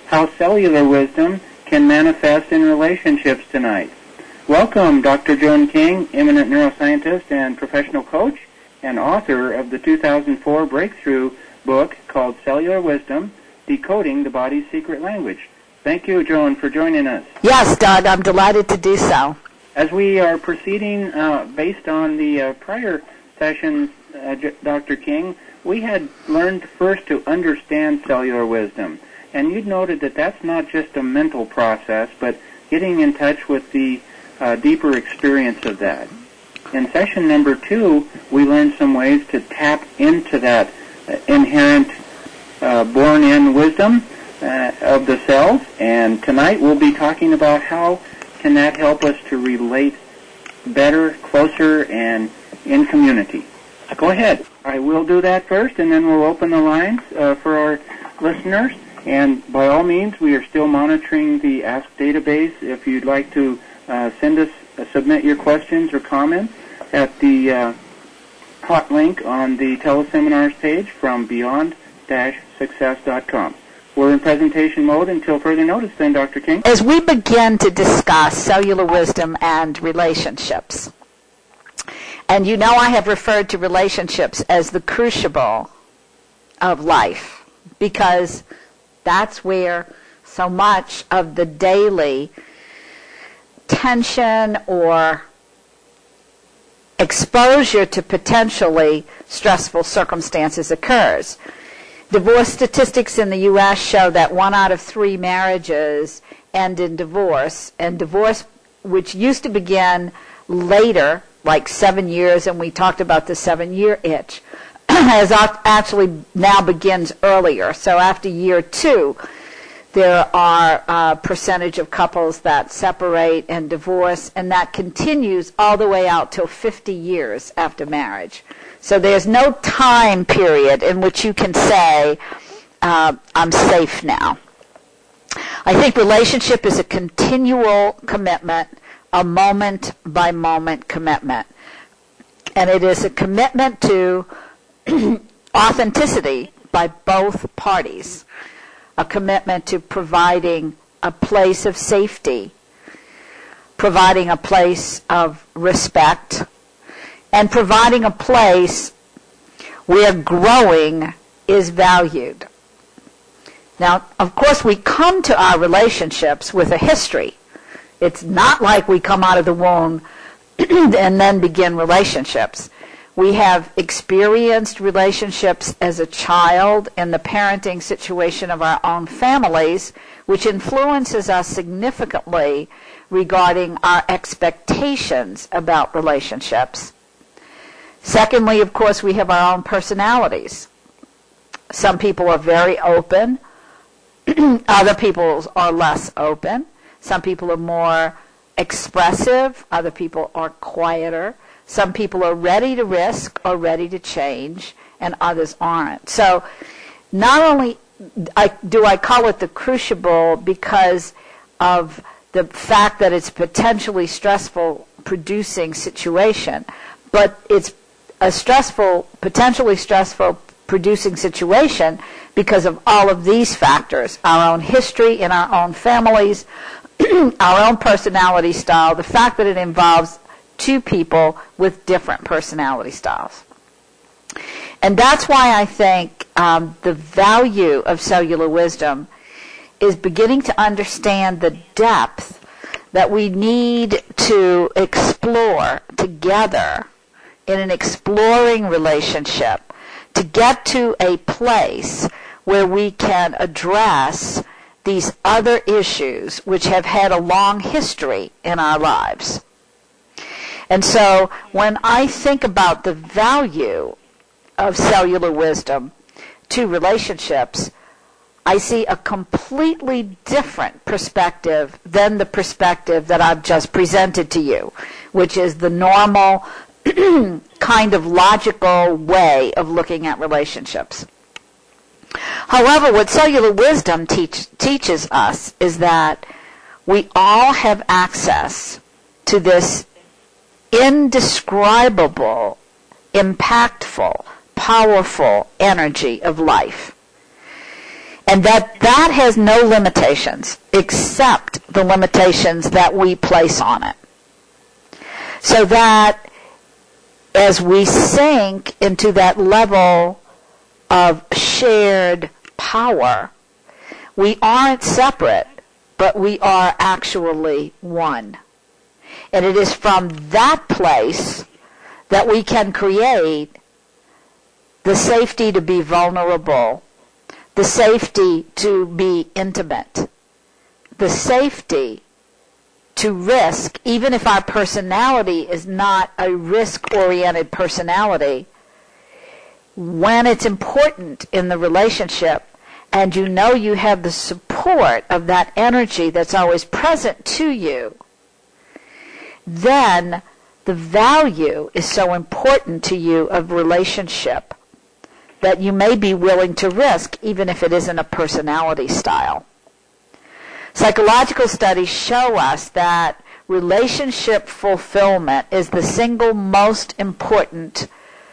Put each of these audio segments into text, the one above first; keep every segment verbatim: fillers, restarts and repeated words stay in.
how cellular wisdom can manifest in relationships tonight. Welcome, Doctor Joan King, eminent neuroscientist and professional coach, and author of the two thousand four breakthrough book called Cellular Wisdom, Decoding the Body's Secret Language. Thank you, Joan, for joining us. Yes, Doug, I'm delighted to do so. As we are proceeding uh, based on the uh, prior sessions, uh, Doctor King, we had learned first to understand cellular wisdom. And you'd noted that that's not just a mental process, but getting in touch with the uh, deeper experience of that. In session number two, we learned some ways to tap into that uh, inherent uh, born-in wisdom uh, of the cells. And tonight we'll be talking about how can that help us to relate better, closer, and in community. Go ahead. I will do that first, and then we'll open the lines uh, for our listeners. And by all means, we are still monitoring the Ask database. If you'd like to uh, send us, uh, submit your questions or comments at the uh, hot link on the teleseminars page from beyond dash success dot com. We're in presentation mode until further notice then, Doctor King. As we begin to discuss cellular wisdom and relationships, and you know I have referred to relationships as the crucible of life, because that's where so much of the daily tension or exposure to potentially stressful circumstances occurs. Divorce statistics in the U S show that one out of three marriages end in divorce, and divorce, which used to begin later, like seven years, and we talked about the seven-year itch, has actually now begins earlier. So after year two, there are a percentage of couples that separate and divorce, and that continues all the way out till fifty years after marriage. So there's no time period in which you can say, uh, I'm safe now. I think relationship is a continual commitment, a moment-by-moment commitment. And it is a commitment to authenticity by both parties, a commitment to providing a place of safety, providing a place of respect, and providing a place where growing is valued. Now, of course, we come to our relationships with a history. It's not like we come out of the womb and then begin relationships. We have experienced relationships as a child in the parenting situation of our own families, which influences us significantly regarding our expectations about relationships. Secondly, of course, we have our own personalities. Some people are very open. Other people are less open. Some people are more expressive. Other people are quieter. Some people are ready to risk or ready to change, and others aren't. So not only I, do I call it the crucible because of the fact that it's a potentially stressful producing situation, but it's a stressful, potentially stressful producing situation because of all of these factors: our own history in our own families, our own personality style, the fact that it involves two people with different personality styles. And that's why I think um, the value of cellular wisdom is beginning to understand the depth that we need to explore together in an exploring relationship to get to a place where we can address these other issues which have had a long history in our lives. And so when I think about the value of cellular wisdom to relationships, I see a completely different perspective than the perspective that I've just presented to you, which is the normal kind of logical way of looking at relationships. However, what cellular wisdom teach, teaches us is that we all have access to this indescribable, impactful, powerful energy of life. And that that has no limitations except the limitations that we place on it. So that as we sink into that level of shared power, we aren't separate, but we are actually one. And it is from that place that we can create the safety to be vulnerable, the safety to be intimate, the safety to risk, even if our personality is not a risk-oriented personality, when it's important in the relationship and you know you have the support of that energy that's always present to you, then the value is so important to you of relationship that you may be willing to risk even if it isn't a personality style. Psychological studies show us that relationship fulfillment is the single most important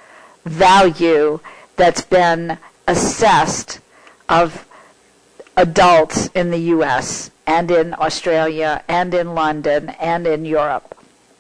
value that's been assessed of adults in the U S and in Australia and in London and in Europe.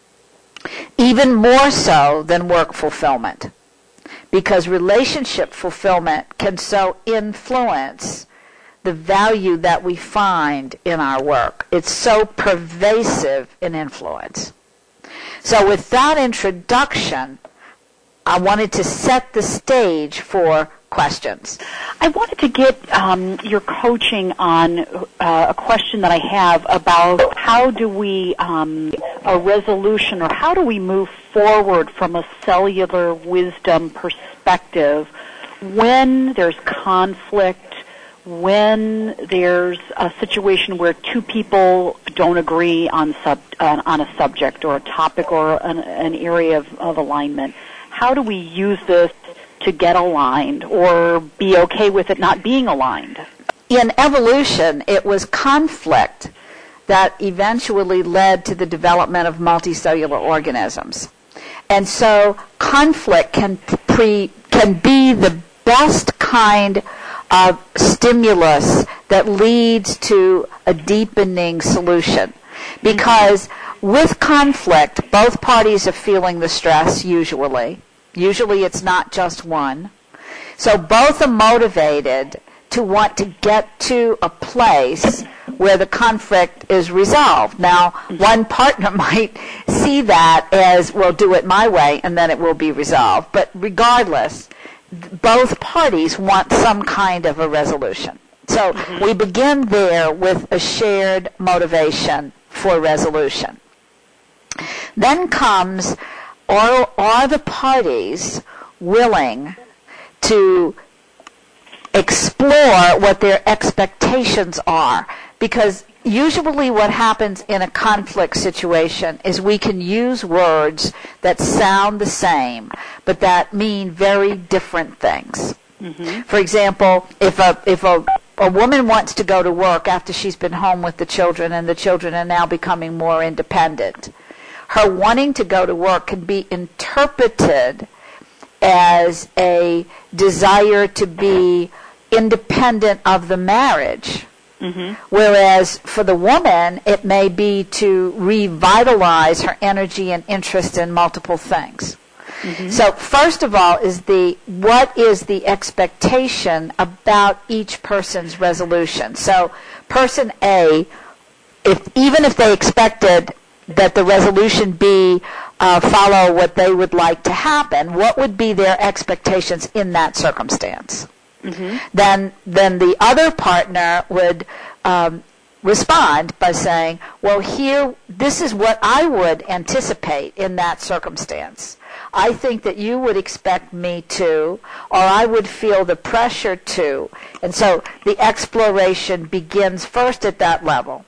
Even more so than work fulfillment, because relationship fulfillment can so influence the value that we find in our work. It's so pervasive in influence. So with that introduction, I wanted to set the stage for questions. I wanted to get um, your coaching on uh, a question that I have about how do we, um, a resolution, or how do we move forward from a cellular wisdom perspective when there's conflict, when there's a situation where two people don't agree on sub, uh, on a subject or a topic or an, an area of, of alignment. How do we use this to get aligned or be okay with it not being aligned? In evolution, it was conflict that eventually led to the development of multicellular organisms. And so conflict can pre, can be the best kind of stimulus that leads to a deepening solution. Because with conflict, both parties are feeling the stress usually. Usually it's not just one. So both are motivated to want to get to a place where the conflict is resolved. Now, one partner might see that as, well, do it my way, and then it will be resolved. But regardless, both parties want some kind of a resolution. So mm-hmm. we begin there with a shared motivation for resolution. Then comes, are, are the parties willing to explore what their expectations are? Because usually what happens in a conflict situation is we can use words that sound the same, but that mean very different things. Mm-hmm. For example, if a if a, a woman wants to go to work after she's been home with the children and the children are now becoming more independent, her wanting to go to work can be interpreted as a desire to be independent of the marriage. Mm-hmm. Whereas for the woman, it may be to revitalize her energy and interest in multiple things. Mm-hmm. So first of all is the, what is the expectation about each person's resolution? So person A, if even if they expected that the resolution be uh, follow what they would like to happen, what would be their expectations in that circumstance? Mm-hmm. Then, then the other partner would um, respond by saying, well, here, this is what I would anticipate in that circumstance. I think that you would expect me to, or I would feel the pressure to. And so the exploration begins first at that level.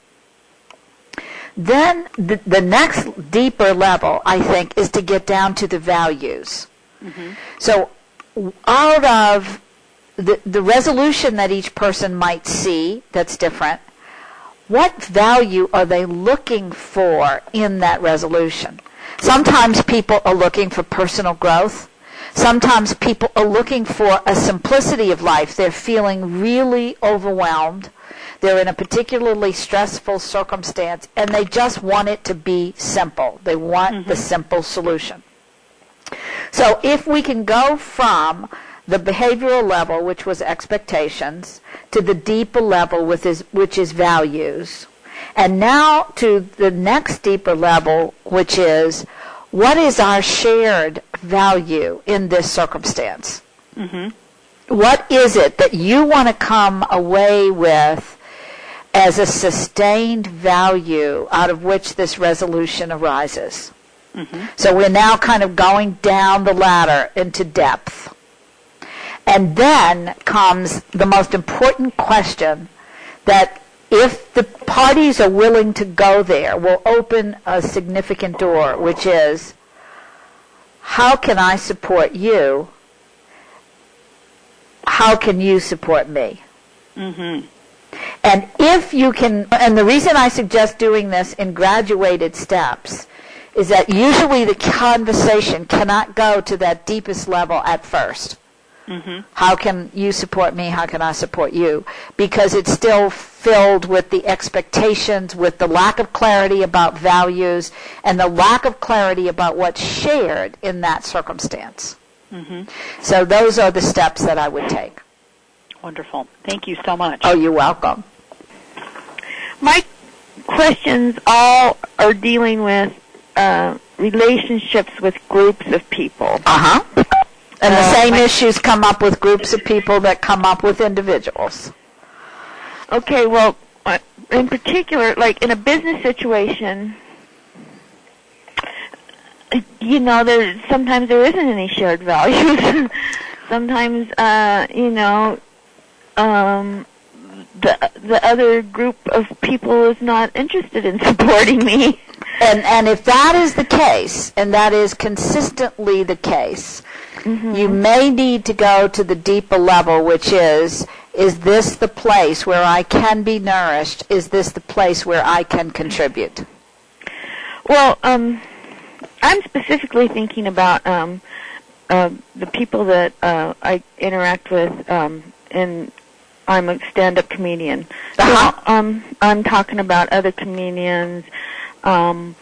Then the, the next deeper level, I think, is to get down to the values. Mm-hmm. So out of The, the resolution that each person might see that's different, what value are they looking for in that resolution? Sometimes people are looking for personal growth. Sometimes people are looking for a simplicity of life. They're feeling really overwhelmed. They're in a particularly stressful circumstance, and they just want it to be simple. They want mm-hmm. the simple solution. So if we can go from the behavioral level, which was expectations, to the deeper level, which is, which is values, and now to the next deeper level, which is what is our shared value in this circumstance? Mm-hmm. What is it that you want to come away with as a sustained value out of which this resolution arises? Mm-hmm. So we're now kind of going down the ladder into depth. And then comes the most important question that, if the parties are willing to go there, will open a significant door, which is, how can I support you? How can you support me? Mm-hmm. And if you can, and the reason I suggest doing this in graduated steps is that usually the conversation cannot go to that deepest level at first. Mm-hmm. How can you support me? How can I support you? Because it's still filled with the expectations, with the lack of clarity about values, and the lack of clarity about what's shared in that circumstance. Mm-hmm. So those are the steps that I would take. Wonderful. Thank you so much. Oh, you're welcome. My questions all are dealing with uh, relationships with groups of people. Uh-huh. And the uh, same my, issues come up with groups of people that come up with individuals. Okay, well, in particular, like in a business situation, you know, there sometimes there isn't any shared values. Sometimes, uh, you know, um, the the other group of people is not interested in supporting me. And and if that is the case, and that is consistently the case, mm-hmm. you may need to go to the deeper level, which is, is this the place where I can be nourished? Is this the place where I can contribute? Well, um, I'm specifically thinking about um, uh, the people that uh, I interact with, um, and I'm a stand-up comedian. Uh-huh. So, um, I'm talking about other comedians, um,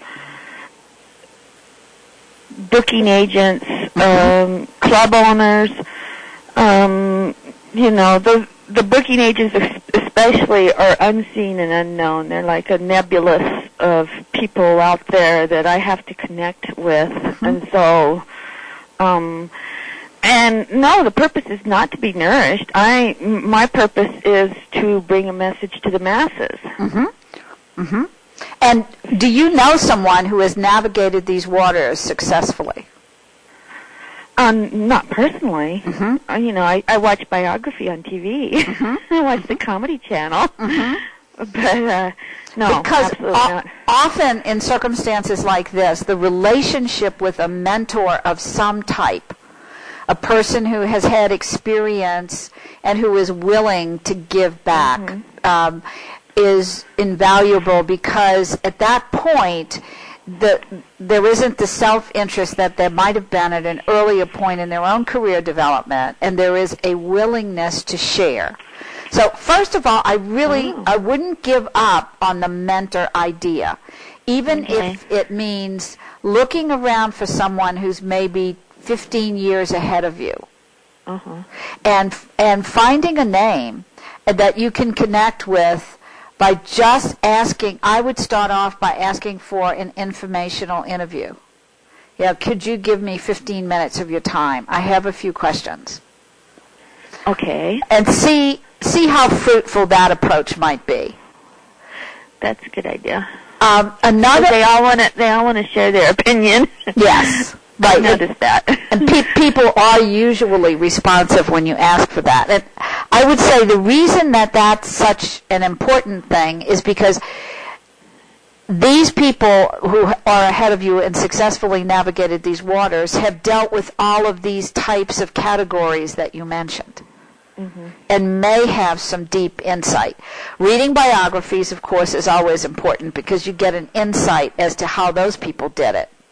booking agents, mm-hmm. um, club owners. Um, you know, the the booking agents especially are unseen and unknown. They're like a nebulous of people out there that I have to connect with, mm-hmm. and so. Um, And no, the purpose is not to be nourished. I, my purpose is to bring a message to the masses. Mm-hmm. Mm-hmm. And do you know someone who has navigated these waters successfully? Um, not personally. Mm-hmm. Uh, you know, I, I watch biography on T V. Mm-hmm. I watch the Comedy Channel. Mm-hmm. But uh, no, because absolutely o- not. often in circumstances like this, the relationship with a mentor of some type, a person who has had experience and who is willing to give back, mm-hmm. um, is invaluable, because at that point, the, there isn't the self-interest that there might have been at an earlier point in their own career development, and there is a willingness to share. So first of all, I really, oh. I wouldn't give up on the mentor idea, even okay. if it means looking around for someone who's maybe fifteen years ahead of you, uh-huh. and and finding a name that you can connect with by just asking. I would start off by asking for an informational interview. Yeah, could you give me fifteen minutes of your time? I have a few questions. Okay. And see see how fruitful that approach might be. That's a good idea. Um, another. They all want to. They all want to share their opinion. Yes. Right. I noticed that. And pe- people are usually responsive when you ask for that. And I would say the reason that that's such an important thing is because these people who are ahead of you and successfully navigated these waters have dealt with all of these types of categories that you mentioned, mm-hmm. and may have some deep insight. Reading biographies, of course, is always important because you get an insight as to how those people did it.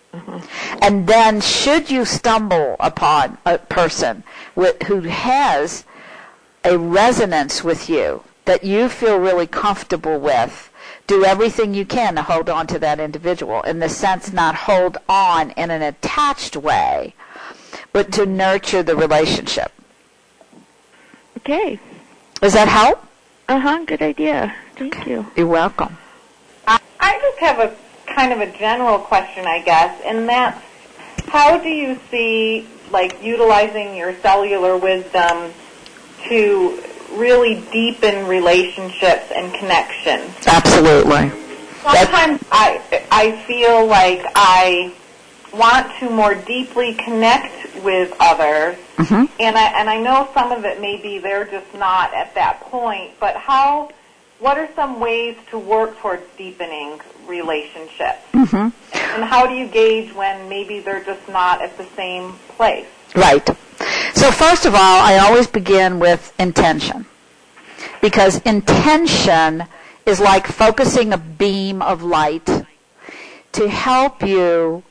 Uh-huh. And then should you stumble upon a person with, who has a resonance with you that you feel really comfortable with, do everything you can to hold on to that individual. In the sense, not hold on in an attached way, but to nurture the relationship. Okay. Does that help? Uh-huh, good idea. Thank you. You're welcome. I, I just have a kind of a general question, I guess, and that's, how do you see, like, utilizing your cellular wisdom to really deepen relationships and connections? Absolutely. Sometimes I I feel like I want to more deeply connect with others, mm-hmm. and I and I know some of it maybe they're just not at that point. But how? What are some ways to work towards deepening relationships? Mm-hmm. And how do you gauge when maybe they're just not at the same place? Right. So first of all, I always begin with intention. Because intention is like focusing a beam of light to help you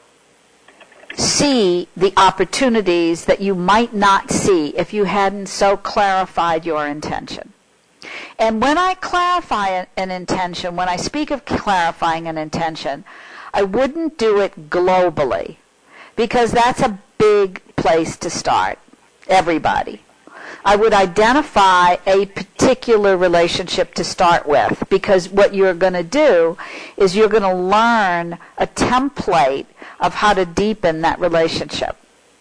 see the opportunities that you might not see if you hadn't so clarified your intention. And when I clarify an intention, when I speak of clarifying an intention, I wouldn't do it globally, because that's a big place to start, everybody. I would identify a particular relationship to start with, because what you're going to do is you're going to learn a template of how to deepen that relationship.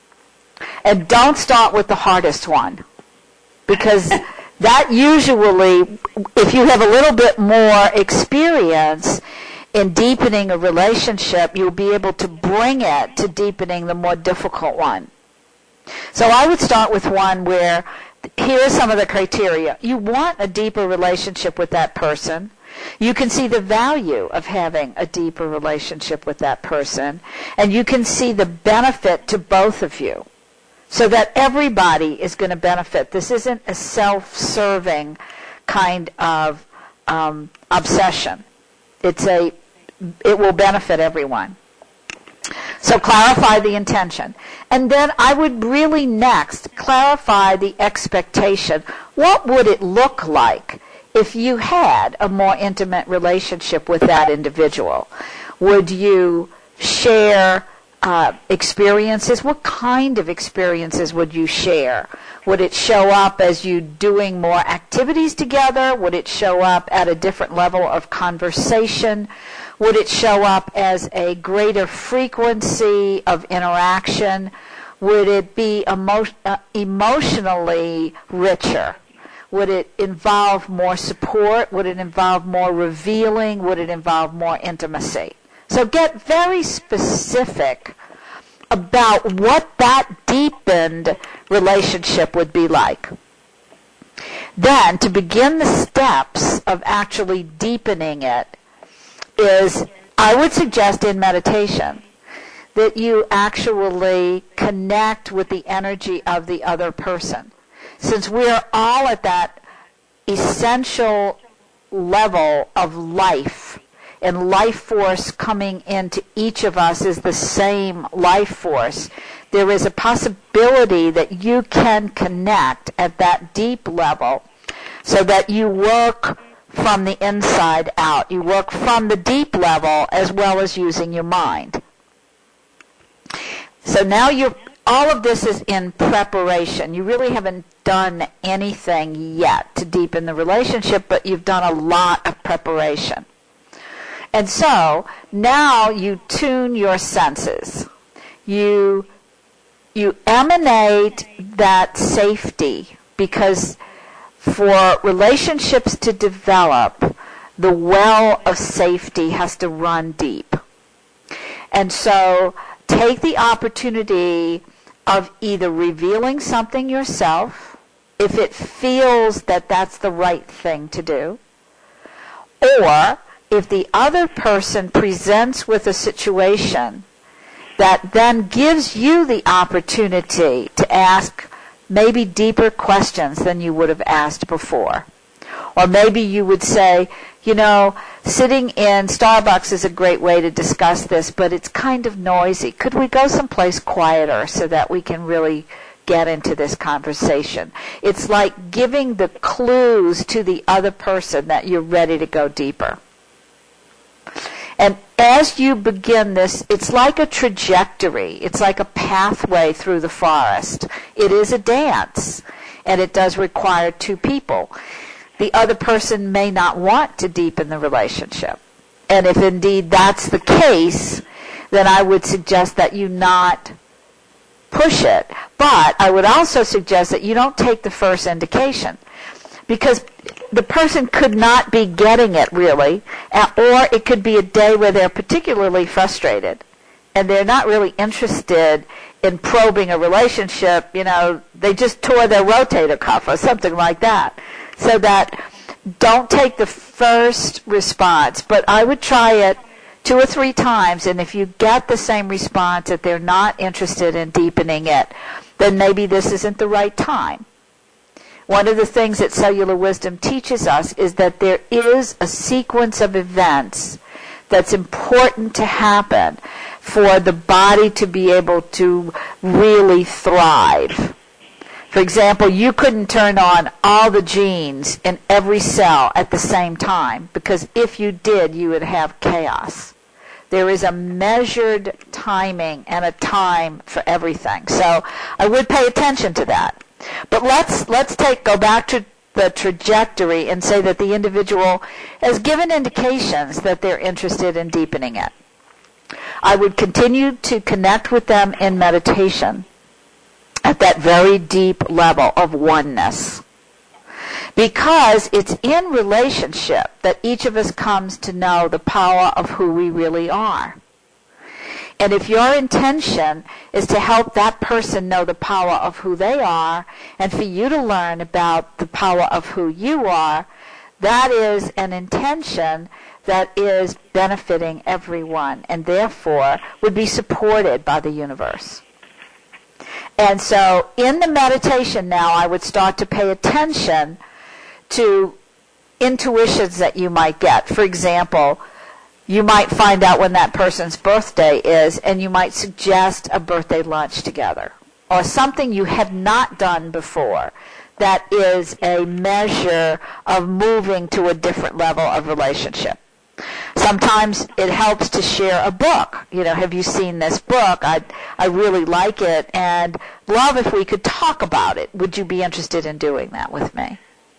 And don't start with the hardest one, because that usually, if you have a little bit more experience in deepening a relationship, you'll be able to bring it to deepening the more difficult one. So I would start with one where, here are some of the criteria. You want a deeper relationship with that person. You can see the value of having a deeper relationship with that person. And you can see the benefit to both of you, so that everybody is going to benefit. This isn't a self-serving kind of um, obsession. It's a, it will benefit everyone. So clarify the intention. And then I would really next clarify the expectation. What would it look like if you had a more intimate relationship with that individual? Would you share uh, experiences? What kind of experiences would you share? Would it show up as you doing more activities together? Would it show up at a different level of conversation? Would it show up as a greater frequency of interaction? Would it be emo- uh, emotionally richer? Would it involve more support? Would it involve more revealing? Would it involve more intimacy? So get very specific about what that deepened relationship would be like. Then, to begin the steps of actually deepening it, is, I would suggest in meditation that you actually connect with the energy of the other person. Since we're all at that essential level of life, and life force coming into each of us is the same life force, there is a possibility that you can connect at that deep level, so that you work from the inside out. You work from the deep level as well as using your mind. So now you're, all of this is in preparation. You really haven't done anything yet to deepen the relationship, but you've done a lot of preparation. And so now you tune your senses. You you emanate that safety, because for relationships to develop, the well of safety has to run deep. And so take the opportunity of either revealing something yourself, if it feels that that's the right thing to do, or if the other person presents with a situation that then gives you the opportunity to ask maybe deeper questions than you would have asked before. Or maybe you would say, you know, sitting in Starbucks is a great way to discuss this, but it's kind of noisy. Could we go someplace quieter so that we can really get into this conversation? It's like giving the clues to the other person that you're ready to go deeper. And as you begin this, it's like a trajectory. It's like a pathway through the forest. It is a dance, and it does require two people. The other person may not want to deepen the relationship. And if indeed that's the case, then I would suggest that you not push it. But I would also suggest that you don't take the first indication, because the person could not be getting it really, or it could be a day where they're particularly frustrated and they're not really interested in probing a relationship. You know, they just tore their rotator cuff or something like that. So that don't take the first response, but I would try it two or three times, and if you get the same response that they're not interested in deepening it, then maybe this isn't the right time. One of the things that cellular wisdom teaches us is that there is a sequence of events that's important to happen for the body to be able to really thrive. For example, you couldn't turn on all the genes in every cell at the same time, because if you did, you would have chaos. There is a measured timing and a time for everything. So I would pay attention to that. But let's let's take go back to the trajectory and say that the individual has given indications that they're interested in deepening it. I would continue to connect with them in meditation at that very deep level of oneness, because it's in relationship that each of us comes to know the power of who we really are. And if your intention is to help that person know the power of who they are, and for you to learn about the power of who you are, that is an intention that is benefiting everyone, and therefore would be supported by the universe. And so in the meditation now, I would start to pay attention to intuitions that you might get. For example, you might find out when that person's birthday is, and you might suggest a birthday lunch together, or something you have not done before that is a measure of moving to a different level of relationship. Sometimes it helps to share a book. You know, have you seen this book? I I really like it, and love if we could talk about it. Would you be interested in doing that with me?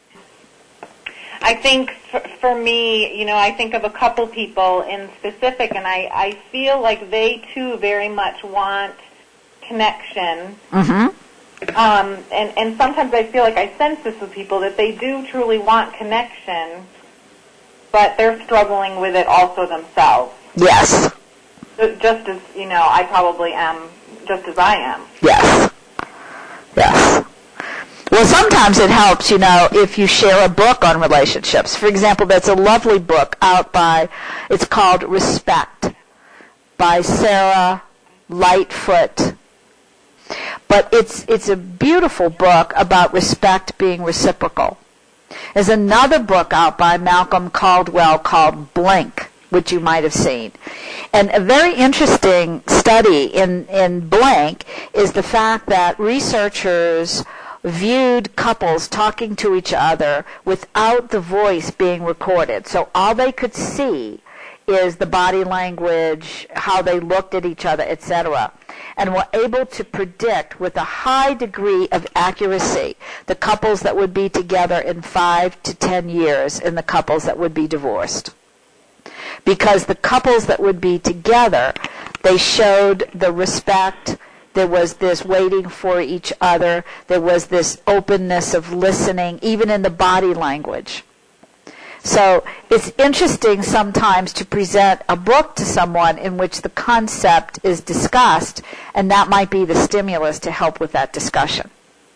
I think for, for me, you know, I think of a couple people in specific, and I, I feel like they too very much want connection. Mm-hmm. Um, and, and sometimes I feel like I sense this with people, that they do truly want connection, but they're struggling with it also themselves. Yes. Just as, you know, I probably am, just as I am. Yes. Yes. Well, sometimes it helps, you know, if you share a book on relationships. For example, there's a lovely book out by, it's called Respect, by Sarah Lightfoot. But it's it's a beautiful book about respect being reciprocal. There's another book out by Malcolm Caldwell called Blink, which you might have seen. And a very interesting study in, in Blink is the fact that researchers viewed couples talking to each other without the voice being recorded. So all they could see is the body language, how they looked at each other, et cetera, and were able to predict with a high degree of accuracy the couples that would be together in five to ten years and the couples that would be divorced. Because the couples that would be together, they showed the respect. There was this waiting for each other. There was this openness of listening, even in the body language. So it's interesting sometimes to present a book to someone in which the concept is discussed, and that might be the stimulus to help with that discussion.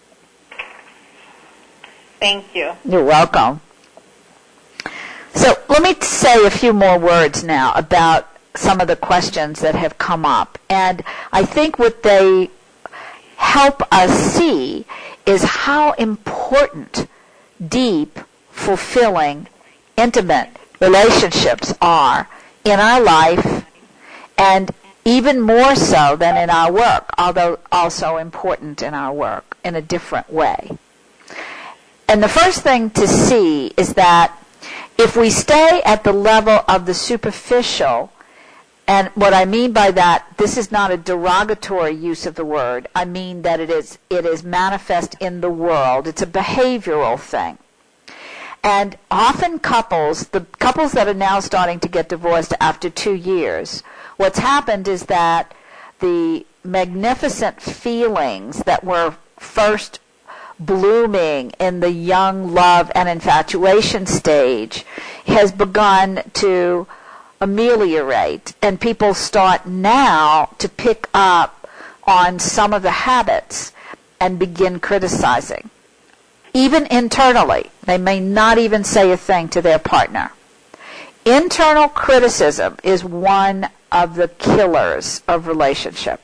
Thank you. You're welcome. So let me say a few more words now about some of the questions that have come up. And I think what they help us see is how important deep, fulfilling, intimate relationships are in our life, and even more so than in our work, although also important in our work in a different way. And the first thing to see is that if we stay at the level of the superficial, and what I mean by that, this is not a derogatory use of the word. I mean that it is it is manifest in the world. It's a behavioral thing. And often couples, the couples that are now starting to get divorced after two years, what's happened is that the magnificent feelings that were first blooming in the young love and infatuation stage has begun to ameliorate, and people start now to pick up on some of the habits and begin criticizing. Even internally, they may not even say a thing to their partner. Internal criticism is one of the killers of relationship.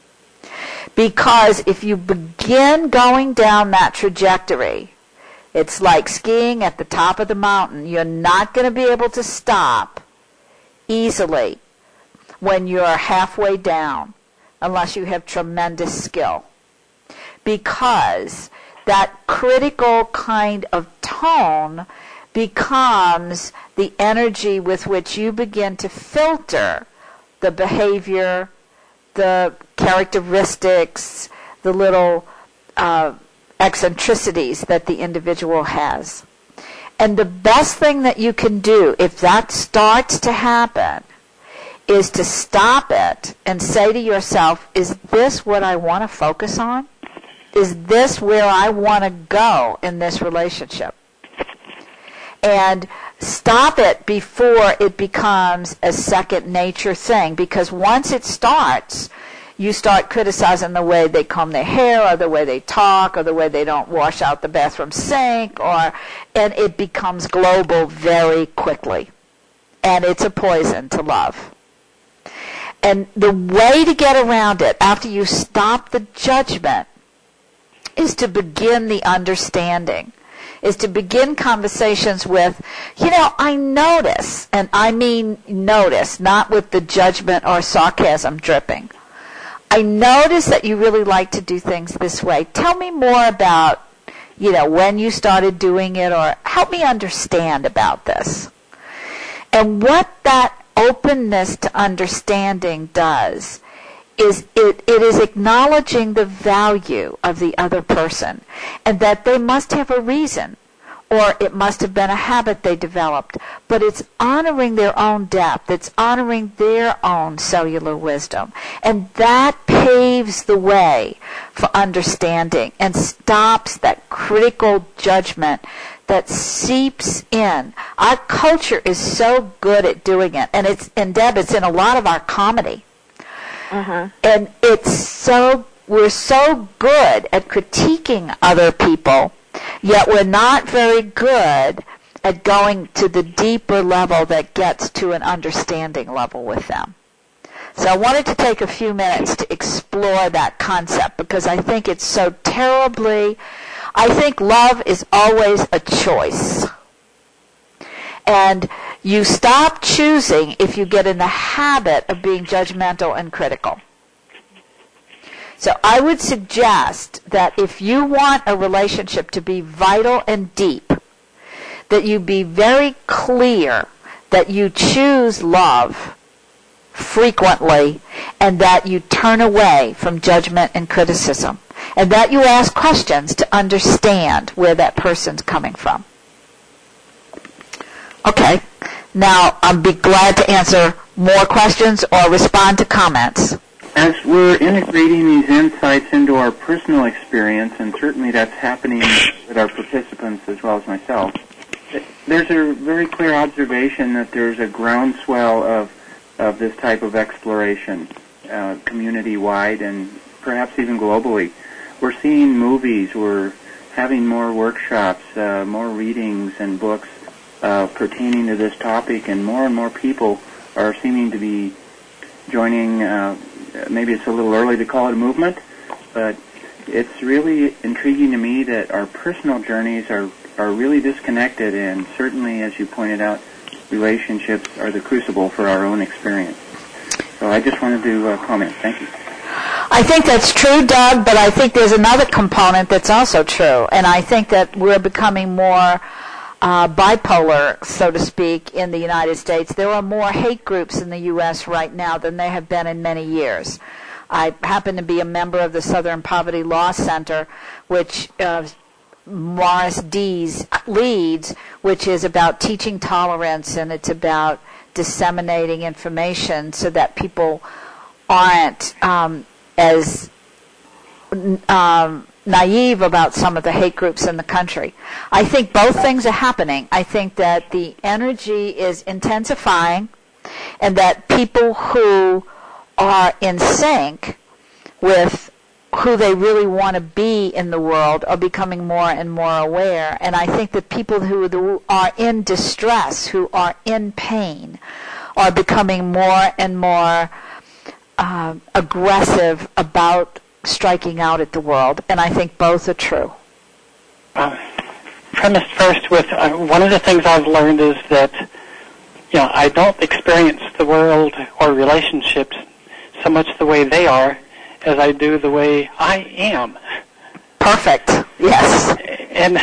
Because if you begin going down that trajectory, it's like skiing at the top of the mountain. You're not going to be able to stop easily when you're halfway down unless you have tremendous skill. Because that critical kind of tone becomes the energy with which you begin to filter the behavior, the characteristics, the little uh, eccentricities that the individual has. And the best thing that you can do if that starts to happen is to stop it and say to yourself, is this what I want to focus on? Is this where I want to go in this relationship? And stop it before it becomes a second nature thing, because once it starts, you start criticizing the way they comb their hair or the way they talk or the way they don't wash out the bathroom sink, or and it becomes global very quickly. And it's a poison to love. And the way to get around it after you stop the judgment is to begin the understanding, is to begin conversations with, you know, I notice, and I mean notice, not with the judgment or sarcasm dripping. I notice that you really like to do things this way. Tell me more about, you know, when you started doing it, or help me understand about this. And what that openness to understanding does is it, it is acknowledging the value of the other person, and that they must have a reason, or it must have been a habit they developed, but it's honoring their own depth, it's honoring their own cellular wisdom, and that paves the way for understanding and stops that critical judgment that seeps in. Our culture is so good at doing it, and it's, and Deb, it's in a lot of our comedy. Uh-huh. And it's so, we're so good at critiquing other people, yet we're not very good at going to the deeper level that gets to an understanding level with them. So I wanted to take a few minutes to explore that concept, because I think it's so terribly, I think love is always a choice. And you stop choosing if you get in the habit of being judgmental and critical. So I would suggest that if you want a relationship to be vital and deep, that you be very clear that you choose love frequently, and that you turn away from judgment and criticism, and that you ask questions to understand where that person's coming from. Okay, now I'll be glad to answer more questions or respond to comments. As we're integrating these insights into our personal experience, and certainly that's happening with our participants as well as myself, there's a very clear observation that there's a groundswell of, of this type of exploration, uh, community-wide and perhaps even globally. We're seeing movies, we're having more workshops, uh, more readings and books Uh, pertaining to this topic, and more and more people are seeming to be joining. Uh, maybe it's a little early to call it a movement, but it's really intriguing to me that our personal journeys are are really disconnected, and certainly, as you pointed out, relationships are the crucible for our own experience. So I just wanted to uh, comment. Thank you. I think that's true, Doug, but I think there's another component that's also true, and I think that we're becoming more uh, bipolar, so to speak, in the United States. There are more hate groups in the U S right now than there have been in many years. I happen to be a member of the Southern Poverty Law Center, which uh, Morris Dees leads, which is about teaching tolerance, and it's about disseminating information so that people aren't um, as um, naive about some of the hate groups in the country. I think both things are happening. I think that the energy is intensifying, and that people who are in sync with who they really want to be in the world are becoming more and more aware. And I think that people who are in distress, who are in pain, are becoming more and more uh, aggressive about striking out at the world. And I think both are true. Uh, premised first with uh, one of the things I've learned is that, you know, I don't experience the world or relationships so much the way they are as I do the way I am. Perfect. Yes. And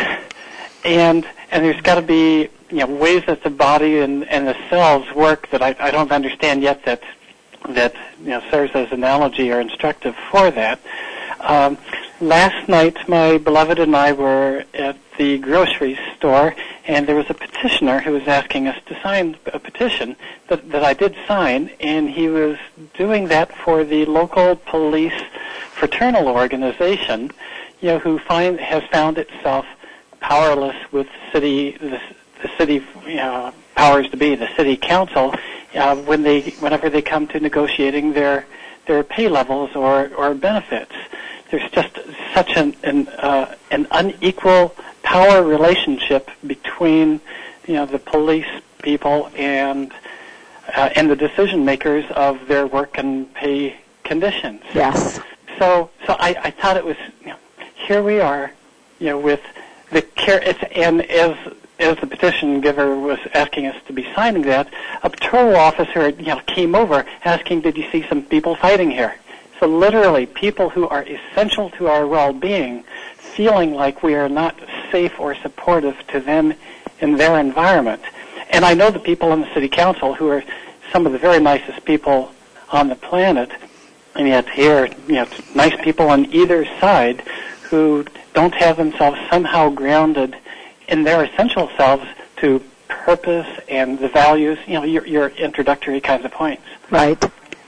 and and there's got to be, you know, ways that the body and, and the cells work that I, I don't understand yet that that you know serves as analogy or instructive for that. Um, last night, my beloved and I were at the grocery store, and there was a petitioner who was asking us to sign a petition that, that I did sign, and he was doing that for the local police fraternal organization, you know, who find has found itself powerless with city the, the city you know, powers to be, the city council, uh, when they whenever they come to negotiating their their pay levels or or benefits. There's just such an an, uh, an unequal power relationship between, you know, the police people and uh, and the decision makers of their work and pay conditions. Yes. So so I, I thought it was, you know, here we are, you know, with the care. It's, and as as the petition giver was asking us to be signing that, a patrol officer, you know, came over asking, "Did you see some people fighting here?" So literally, people who are essential to our well-being feeling like we are not safe or supportive to them in their environment. And I know the people on the city council who are some of the very nicest people on the planet, and yet here, you know, nice people on either side who don't have themselves somehow grounded in their essential selves to purpose and the values, you know, your, your introductory kinds of points. Right.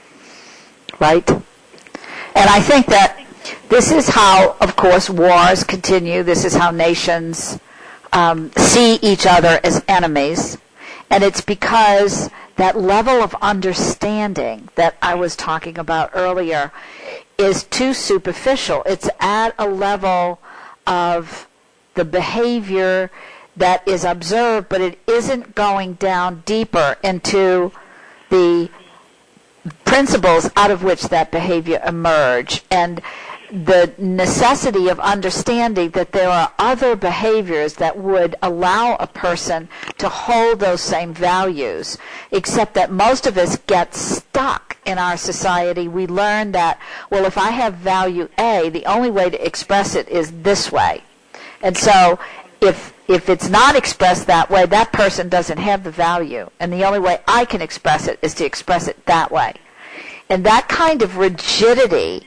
Right. And I think that this is how, of course, wars continue. This is how nations um, see each other as enemies. And it's because that level of understanding that I was talking about earlier is too superficial. It's at a level of the behavior that is observed, but it isn't going down deeper into the principles out of which that behavior emerge, and the necessity of understanding that there are other behaviors that would allow a person to hold those same values, except that most of us get stuck in our society. We learn that, well, if I have value A, the only way to express it is this way. And so if if it's not expressed that way, that person doesn't have the value. And the only way I can express it is to express it that way. And that kind of rigidity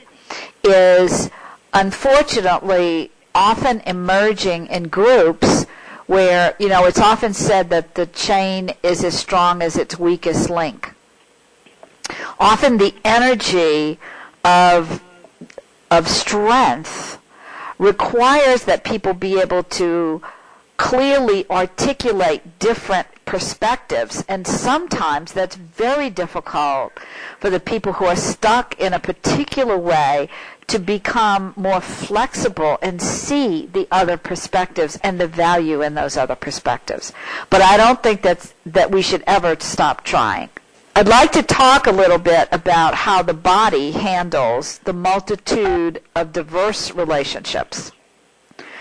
is unfortunately often emerging in groups where, you know, it's often said that the chain is as strong as its weakest link. Often the energy of of strength requires that people be able to clearly articulate different perspectives, and sometimes that's very difficult for the people who are stuck in a particular way to become more flexible and see the other perspectives and the value in those other perspectives. But I don't think that's, that we should ever stop trying. I'd like to talk a little bit about how the body handles the multitude of diverse relationships.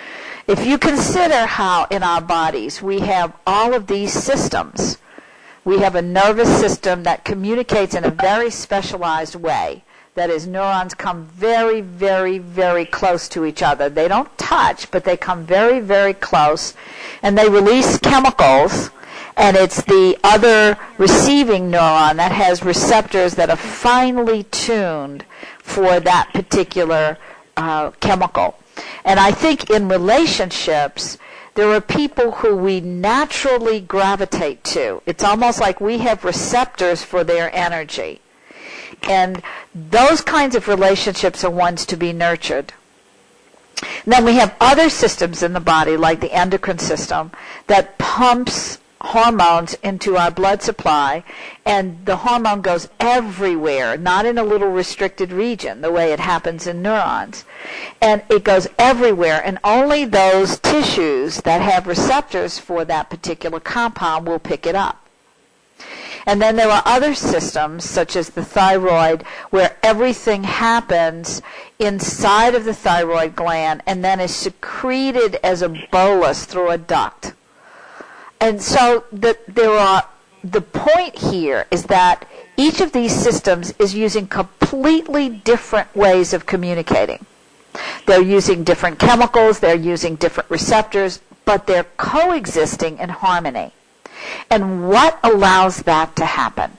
If you consider how in our bodies we have all of these systems, we have a nervous system that communicates in a very specialized way. That is, neurons come very, very, very close to each other. They don't touch, but they come very, very close, and they release chemicals, and it's the other receiving neuron that has receptors that are finely tuned for that particular uh, chemical. And I think in relationships, there are people who we naturally gravitate to. It's almost like we have receptors for their energy. And those kinds of relationships are ones to be nurtured. And then we have other systems in the body, like the endocrine system, that pumps hormones into our blood supply, and the hormone goes everywhere, not in a little restricted region, the way it happens in neurons. And it goes everywhere, and only those tissues that have receptors for that particular compound will pick it up. And then there are other systems, such as the thyroid, where everything happens inside of the thyroid gland and then is secreted as a bolus through a duct. And so the, there are, the point here is that each of these systems is using completely different ways of communicating. They're using different chemicals, they're using different receptors, but they're coexisting in harmony. And what allows that to happen?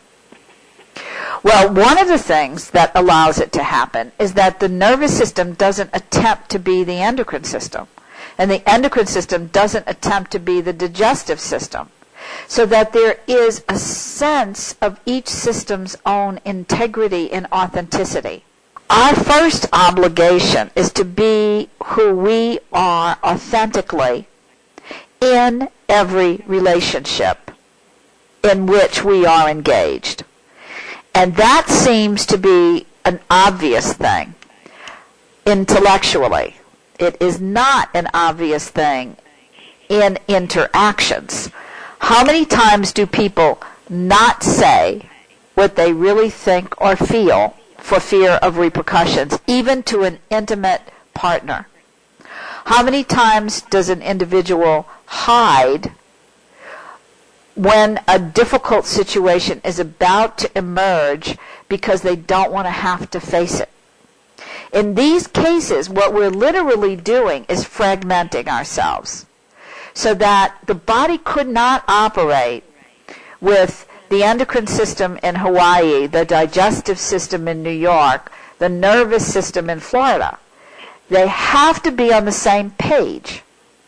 Well, one of the things that allows it to happen is that the nervous system doesn't attempt to be the endocrine system, and the endocrine system doesn't attempt to be the digestive system, so that there is a sense of each system's own integrity and authenticity. Our first obligation is to be who we are authentically in every relationship in which we are engaged. And that seems to be an obvious thing intellectually. It is not an obvious thing in interactions. How many times do people not say what they really think or feel for fear of repercussions, even to an intimate partner? How many times does an individual hide when a difficult situation is about to emerge because they don't want to have to face it? In these cases, what we're literally doing is fragmenting ourselves so that the body could not operate with the endocrine system in Hawaii, the digestive system in New York, the nervous system in Florida. They have to be on the same page.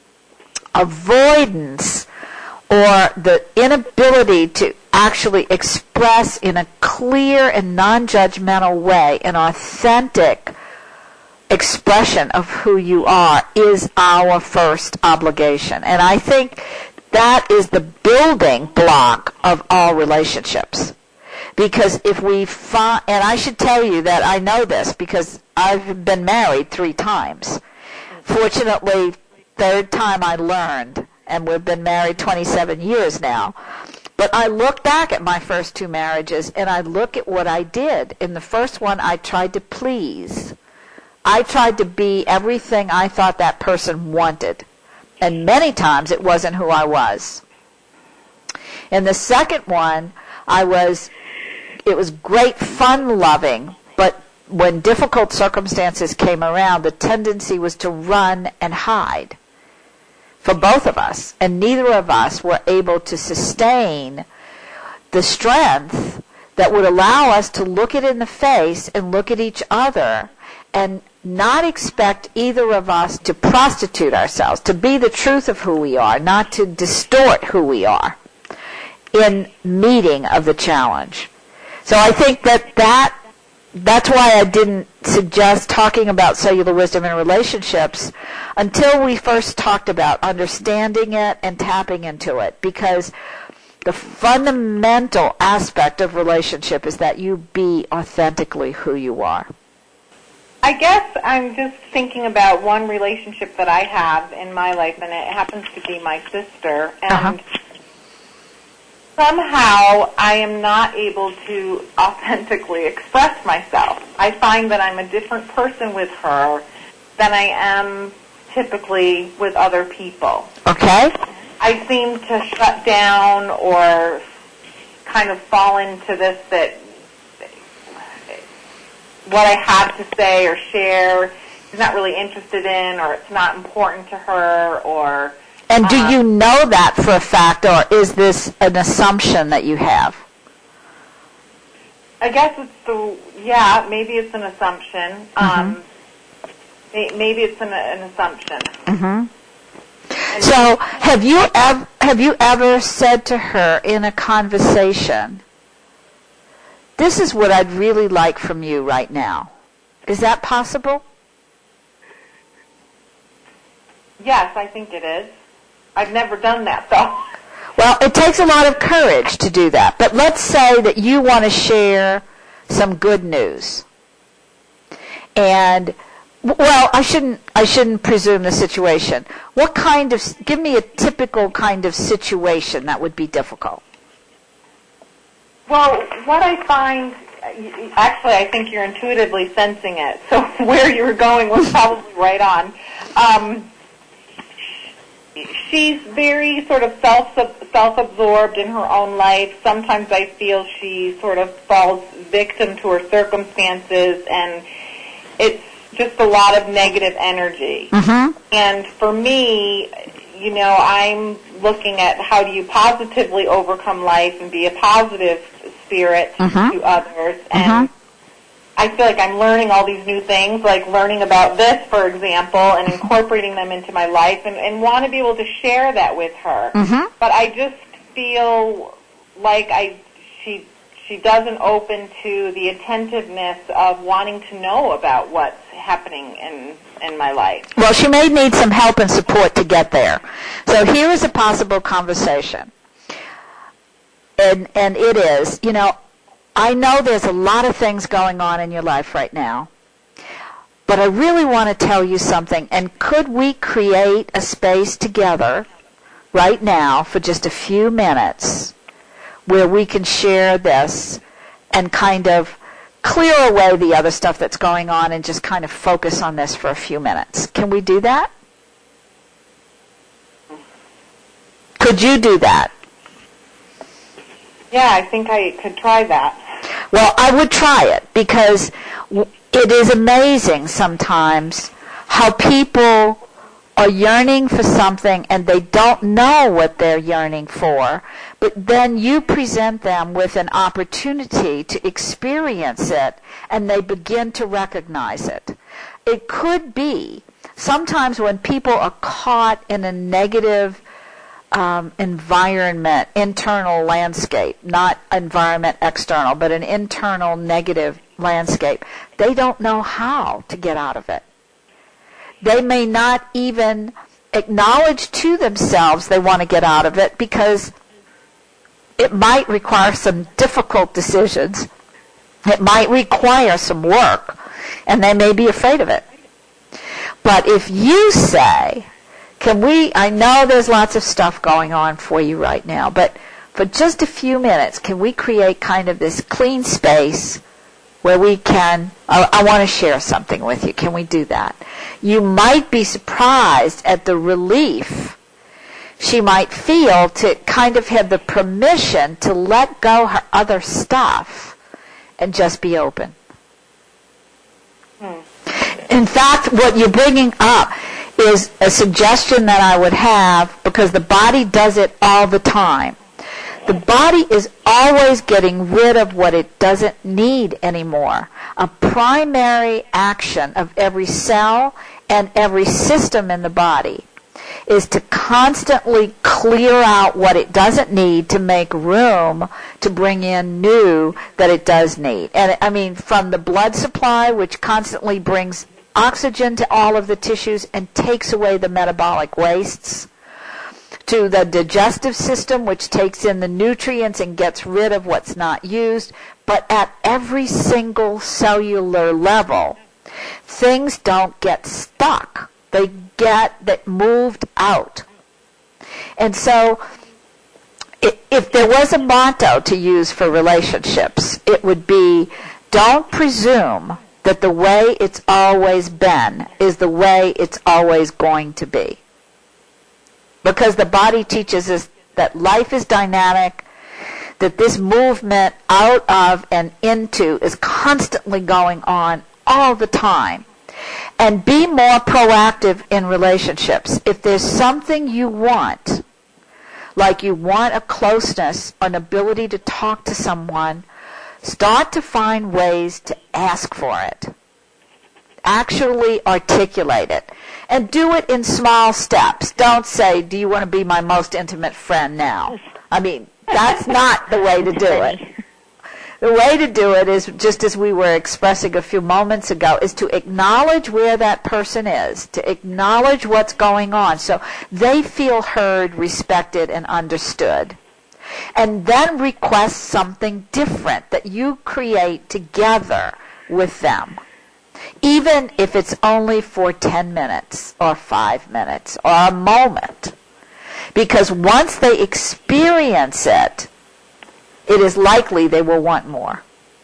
Avoidance or the inability to actually express in a clear and non-judgmental way an authentic expression of who you are is our first obligation. And I think that is the building block of all relationships. Because if we find, and I should tell you that I know this because I've been married three times. Fortunately, third time I learned, and we've been married twenty-seven years now. But I look back at my first two marriages, and I look at what I did. In the first one, I tried to please. I tried to be everything I thought that person wanted. And many times it wasn't who I was. In the second one, I was, it was great fun loving, but when difficult circumstances came around, the tendency was to run and hide for both of us. And neither of us were able to sustain the strength that would allow us to look it in the face and look at each other and not expect either of us to prostitute ourselves, to be the truth of who we are, not to distort who we are in meeting of the challenge. So I think that, that that's why I didn't suggest talking about cellular wisdom in relationships until we first talked about understanding it and tapping into it, because the fundamental aspect of relationship is that you be authentically who you are. I guess I'm just thinking about one relationship that I have in my life, and it happens to be my sister. And uh-huh. somehow I am not able to authentically express myself. I find that I'm a different person with her than I am typically with other people. Okay. I seem to shut down or kind of fall into this that what I have to say or share is not really interested in, or it's not important to her, or... And do uh, you know that for a fact, or is this an assumption that you have? I guess it's the, yeah, maybe it's an assumption. Mm-hmm. Um, may, maybe it's an, an assumption. Mm-hmm. So have you ever, have you ever said to her in a conversation, this is what I'd really like from you right now? Is that possible? Yes, I think it is. I've never done that, though. Well, it takes a lot of courage to do that. But let's say that you want to share some good news. And, well, I shouldn't, I shouldn't presume the situation. What kind of, give me a typical kind of situation that would be difficult. Well, what I find, actually, I think you're intuitively sensing it. So where you were going was probably right on. Um, she's very sort of self self-absorbed in her own life. Sometimes I feel she sort of falls victim to her circumstances, and it's just a lot of negative energy. Mm-hmm. And for me, you know, I'm looking at how do you positively overcome life and be a positive spirit mm-hmm. to others. And mm-hmm. I feel like I'm learning all these new things, like learning about this, for example, and incorporating them into my life, and, and want to be able to share that with her. Mm-hmm. But I just feel like I she she doesn't open to the attentiveness of wanting to know about what's happening in in my life. Well, she may need some help and support to get there. So here is a possible conversation. And and it is, you know, I know there's a lot of things going on in your life right now, but I really want to tell you something. And could we create a space together right now for just a few minutes where we can share this and kind of clear away the other stuff that's going on and just kind of focus on this for a few minutes? Can we do that? Could you do that? Yeah, I think I could try that. Well, I would try it, because it is amazing sometimes how people are yearning for something and they don't know what they're yearning for, but then you present them with an opportunity to experience it and they begin to recognize it. It could be sometimes when people are caught in a negative Um, environment, internal landscape, not environment external, but an internal negative landscape, they don't know how to get out of it. They may not even acknowledge to themselves they want to get out of it, because it might require some difficult decisions. It might require some work, and they may be afraid of it. But if you say, can we, I know there's lots of stuff going on for you right now, but for just a few minutes, can we create kind of this clean space where we can, I, I want to share something with you. Can we do that? You might be surprised at the relief she might feel to kind of have the permission to let go her other stuff and just be open. Hmm. In fact, what you're bringing up is a suggestion that I would have, because the body does it all the time. The body is always getting rid of what it doesn't need anymore. A primary action of every cell and every system in the body is to constantly clear out what it doesn't need to make room to bring in new that it does need. And I mean, from the blood supply, which constantly brings oxygen to all of the tissues and takes away the metabolic wastes, to the digestive system, which takes in the nutrients and gets rid of what's not used. But at every single cellular level, things don't get stuck. They get that moved out. And so if there was a motto to use for relationships, it would be, don't presume that the way it's always been is the way it's always going to be. Because the body teaches us that life is dynamic, that this movement out of and into is constantly going on all the time. And be more proactive in relationships. If there's something you want, like you want a closeness, an ability to talk to someone, start to find ways to ask for it. Actually articulate it. And do it in small steps. Don't say, do you want to be my most intimate friend now? I mean, that's not the way to do it. The way to do it is, just as we were expressing a few moments ago, is to acknowledge where that person is, to acknowledge what's going on so they feel heard, respected, and understood. And then request something different that you create together with them. Even if it's only for ten minutes or five minutes or a moment. Because once they experience it, it is likely they will want more.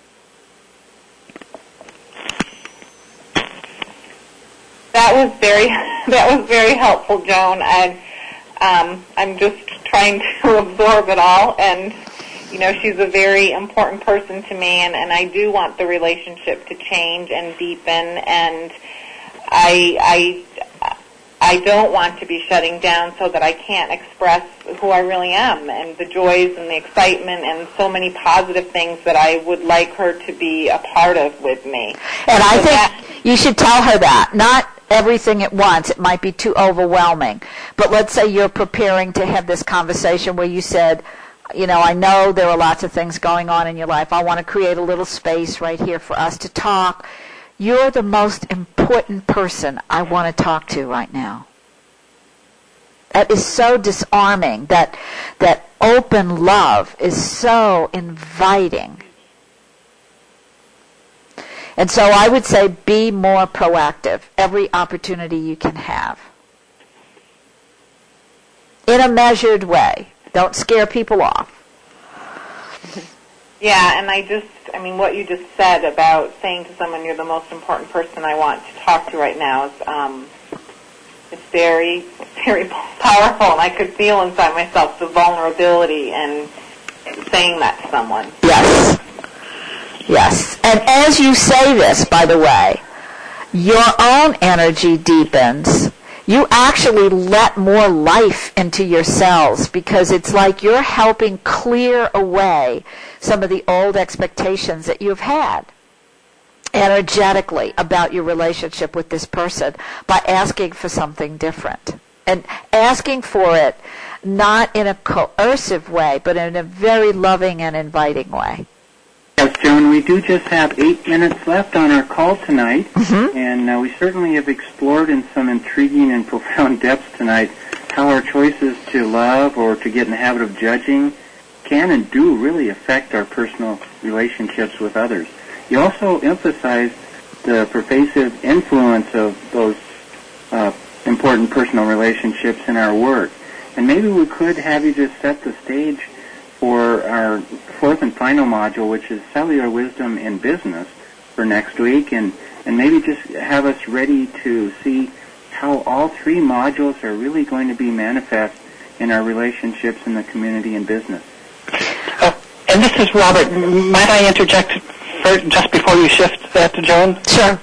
That was very that was very helpful, Joan. I, um, I'm just trying to absorb it all, and you know, she's a very important person to me, and, and I do want the relationship to change and deepen, and I I I don't want to be shutting down so that I can't express who I really am and the joys and the excitement and so many positive things that I would like her to be a part of with me. And I think you should tell her that. Not everything at once. It might be too overwhelming. But let's say you're preparing to have this conversation where you said, you know, I know there are lots of things going on in your life. I want to create a little space right here for us to talk. You're the most important person I want to talk to right now. That is so disarming. That that open love is so inviting. And so I would say be more proactive every opportunity you can have. In a measured way. Don't scare people off. Yeah, and I just, I mean, what you just said about saying to someone you're the most important person I want to talk to right now is, um, it's very, very powerful, and I could feel inside myself the vulnerability in saying that to someone. Yes. Yes. And as you say this, by the way, your own energy deepens. You actually let more life into your cells because it's like you're helping clear away some of the old expectations that you've had energetically about your relationship with this person by asking for something different. And asking for it not in a coercive way, but in a very loving and inviting way. Yes, Joan, we do just have eight minutes left on our call tonight, mm-hmm. and uh, we certainly have explored in some intriguing and profound depths tonight how our choices to love or to get in the habit of judging can and do really affect our personal relationships with others. You also emphasized the pervasive influence of those uh, important personal relationships in our work, and maybe we could have you just set the stage for our fourth and final module, which is Cellular Wisdom in Business, for next week, and, and maybe just have us ready to see how all three modules are really going to be manifest in our relationships in the community and business. Uh, and this is Robert. Might I interject for, just before you shift that to Joan? Sure.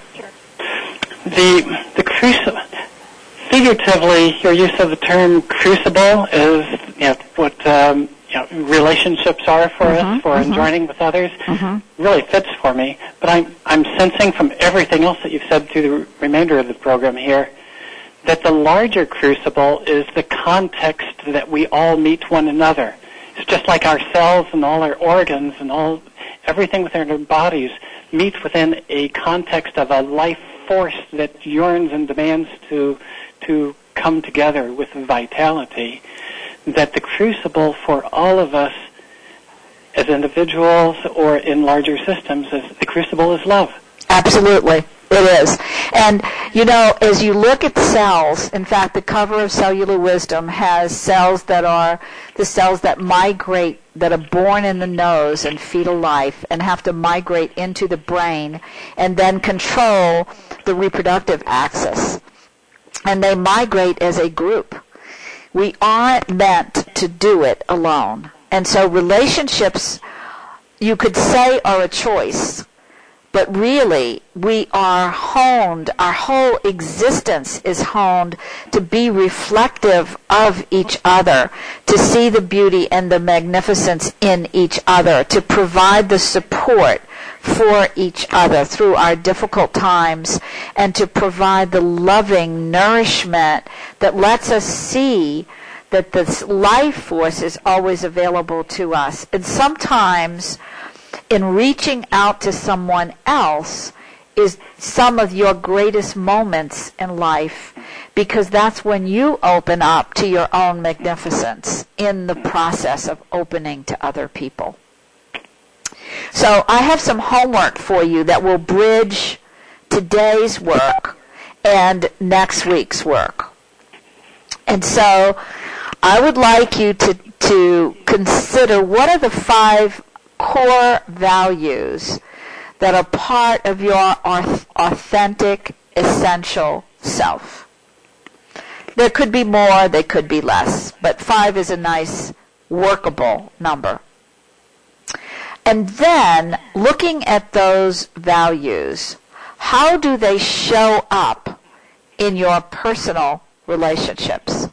The, the crucible, figuratively, your use of the term crucible is, you know, what um, you know, relationships are for mm-hmm, us, for mm-hmm. joining with others, mm-hmm. really fits for me. But I'm, I'm sensing from everything else that you've said through the remainder of the program here that the larger crucible is the context that we all meet one another. It's just like our cells and all our organs and all everything within our bodies meet within a context of a life force that yearns and demands to to come together with vitality. That the crucible for all of us as individuals or in larger systems, is the crucible is love. Absolutely. It is. And You know, as you look at cells, in fact, the cover of Cellular Wisdom has cells that are the cells that migrate, that are born in the nose in fetal life and have to migrate into the brain and then control the reproductive axis. And they migrate as a group. We aren't meant to do it alone. And so relationships, you could say, are a choice. But really, we are honed, our whole existence is honed to be reflective of each other, to see the beauty and the magnificence in each other, to provide the support for each other through our difficult times, and to provide the loving nourishment that lets us see that this life force is always available to us. And sometimes in reaching out to someone else is some of your greatest moments in life, because that's when you open up to your own magnificence in the process of opening to other people. So I have some homework for you that will bridge today's work and next week's work. And so I would like you to, to consider what are the five core values that are part of your authentic, essential self. There could be more, there could be less, but five is a nice, workable number. And then, looking at those values, how do they show up in your personal relationships?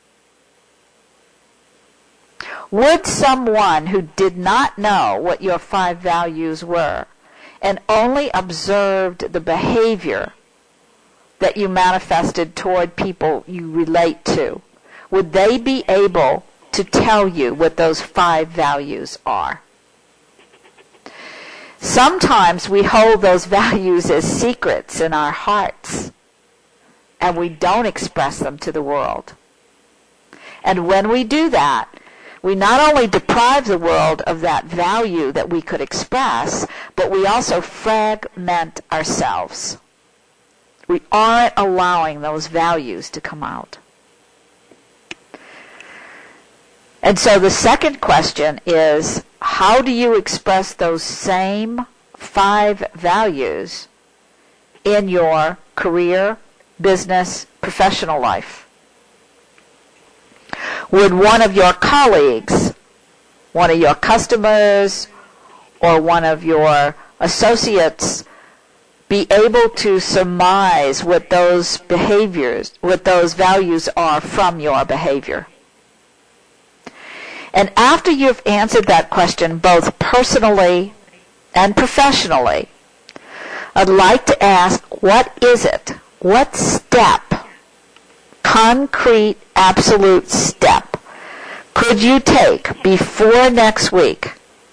Would someone who did not know what your five values were and only observed the behavior that you manifested toward people you relate to, would they be able to tell you what those five values are? Sometimes we hold those values as secrets in our hearts, and we don't express them to the world. And when we do that, we not only deprive the world of that value that we could express, but we also fragment ourselves. We aren't allowing those values to come out. And so the second question is, how do you express those same five values in your career, business, professional life? Would one of your colleagues, one of your customers, or one of your associates be able to surmise what those behaviors, what those values are from your behavior? And after you've answered that question, both personally and professionally, I'd like to ask, what is it? What step, concrete, absolute step, could you take before next week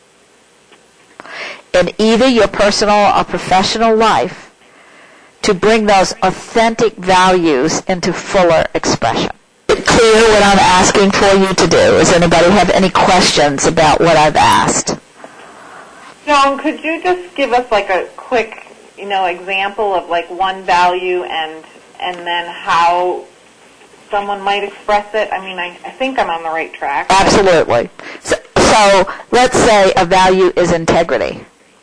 in either your personal or professional life to bring those authentic values into fuller expression? Is it clear what I'm asking for you to do? Does anybody have any questions about what I've asked? Joan, could you just give us like a quick, you know, example of like one value and and then how someone might express it? I mean, I, I think I'm on the right track. Absolutely. So, so let's say a value is integrity.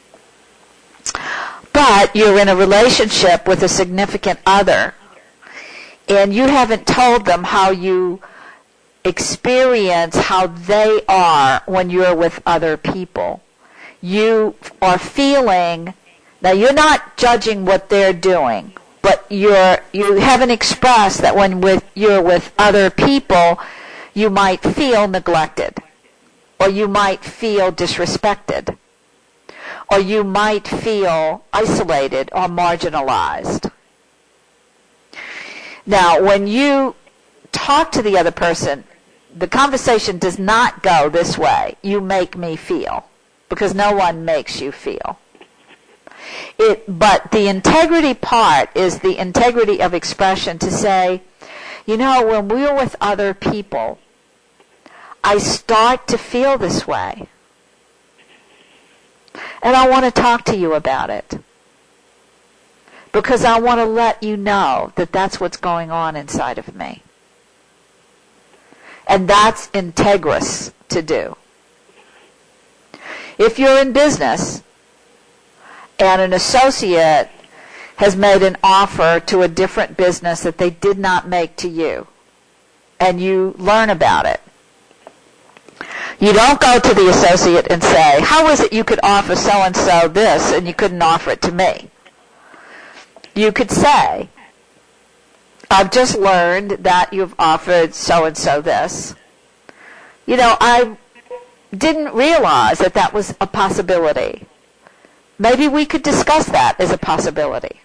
But you're in a relationship with a significant other, and you haven't told them how you experience how they are when you're with other people. You are feeling, now you're not judging what they're doing, but you're, you haven't expressed that when with, you're with other people, you might feel neglected, or you might feel disrespected, or you might feel isolated or marginalized. Now, when you talk to the other person, the conversation does not go this way, you make me feel, because no one makes you feel. It, but the integrity part is the integrity of expression to say, you know, when we're with other people, I start to feel this way. And I want to talk to you about it. because I want to let you know that that's what's going on inside of me. And that's integrous to do. If you're in business and an associate has made an offer to a different business that they did not make to you, and you learn about it, you don't go to the associate and say, how is it you could offer so-and-so this and you couldn't offer it to me? You could say, I've just learned that you've offered so-and-so this. You know, I didn't realize that that was a possibility. Maybe we could discuss that as a possibility.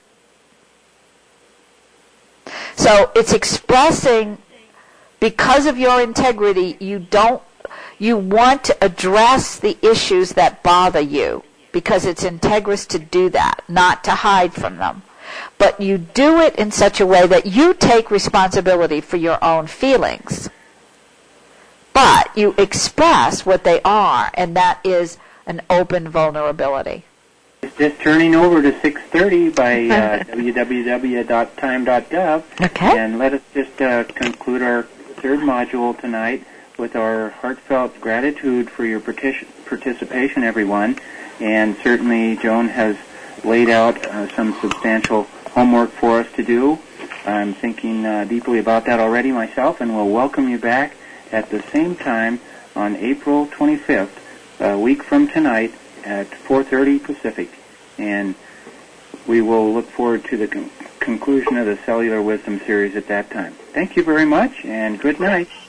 So it's expressing, because of your integrity, you don't, you want to address the issues that bother you, because it's integrous to do that, not to hide from them. But you do it in such a way that you take responsibility for your own feelings. But you express what they are, and that is an open vulnerability. It's just turning over to six thirty by uh, w w w dot time dot gov. Okay. And let us just uh, conclude our third module tonight with our heartfelt gratitude for your partic- participation, everyone. And certainly Joan has laid out uh, some substantial homework for us to do. I'm thinking uh, deeply about that already myself, and we'll welcome you back at the same time on April twenty-fifth, a week from tonight at four thirty Pacific. And we will look forward to the con- conclusion of the Cellular Wisdom series at that time. Thank you very much, and good night.